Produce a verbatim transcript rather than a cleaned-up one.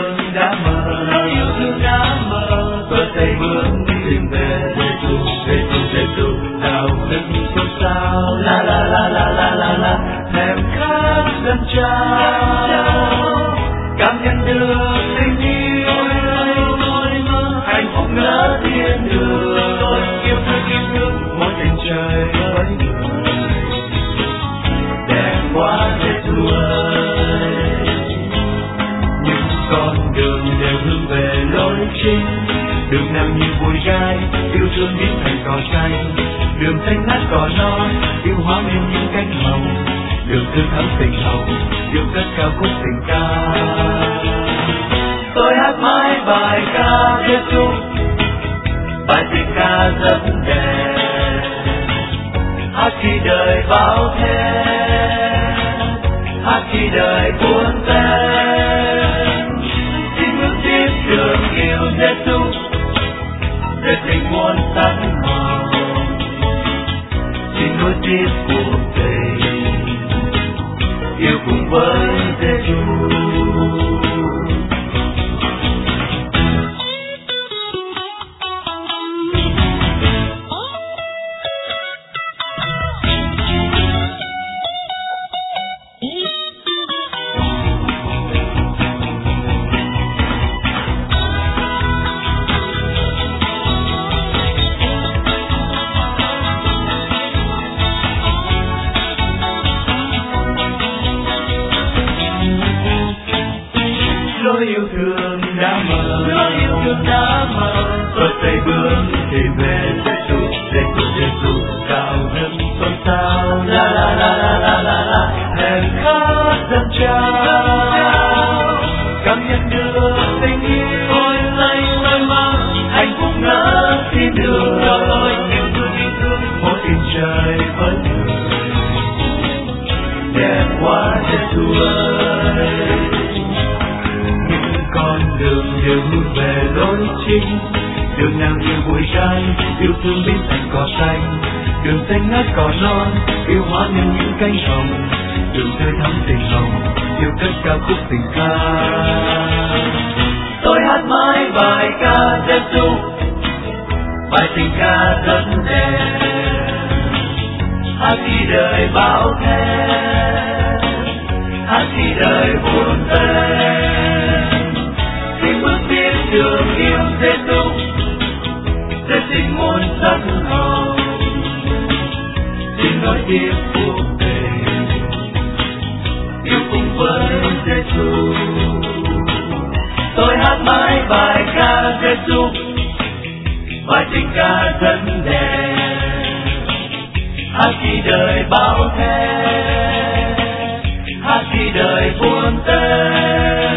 thương đã mờ, nỗi yêu thương đã mờ, tôi tay bước tìm về Giêsu, Giêsu, Giêsu, nào thức sốt sao, la la la la la la la, thèm khát dâng trao, cảm nhận được tình yêu, hạnh phúc ngỡ thiên đường, yêu thương yêu thương một tình trời với người, đẹp quá Giêsu ơi. Những con đường đều hướng về lối chính, đường nào như bụi gai, yêu thương biến thành cỏ xanh, đường xanh ngát cỏ non, yêu hóa nên những cánh hồng, đường tươi thắm tình hồng, yêu cất cao khúc tình ca. Tôi hát mãi bài ca Giêsu, bài tình ca rất đẹp, hát khi đời bão thét, hát khi đời buồn tênh, xin bước tiếp đường yêu Giêsu, để tình muôn sắc màu, xin nối tiếp cuộc tình, yêu cùng với Giêsu. Lối yêu thương đã mờ, lối yêu thương đã mờ, tôi tay bước tìm về Giêsu, Giêsu, Giêsu, cao hứng xôn xao, la la la la la la la, thèm khát dâng trao, cảm nhận được tình yêu, ôi lay ôi mang, hạnh phúc ngỡ thiên đường, ôi yêu thương yêu thương một tình trời với người, đẹp quá Giêsu ơi. Con đường đều hướng về lối chính, đường nào như bụi gai, yêu thương biến thành cỏ xanh, đường xanh ngát cỏ non, yêu hóa nên những cánh hồng, đường tươi thắm tình hồng, yêu cất cao khúc tình ca. Tôi hát mãi bài ca Giêsu, bài tình ca rất đẹp, hát khi đời bão thét, hát khi đời buồn tênh, xin bước tiếp đường yêu Giêsu, để tình muôn sắc hồng, xin nối tiếp cuộc tình, yêu cùng với Giêsu. Tôi hát mãi bài ca Giêsu, bài tình ca rất đẹp, hát khi đời bão thét, hát khi đời buồn tênh,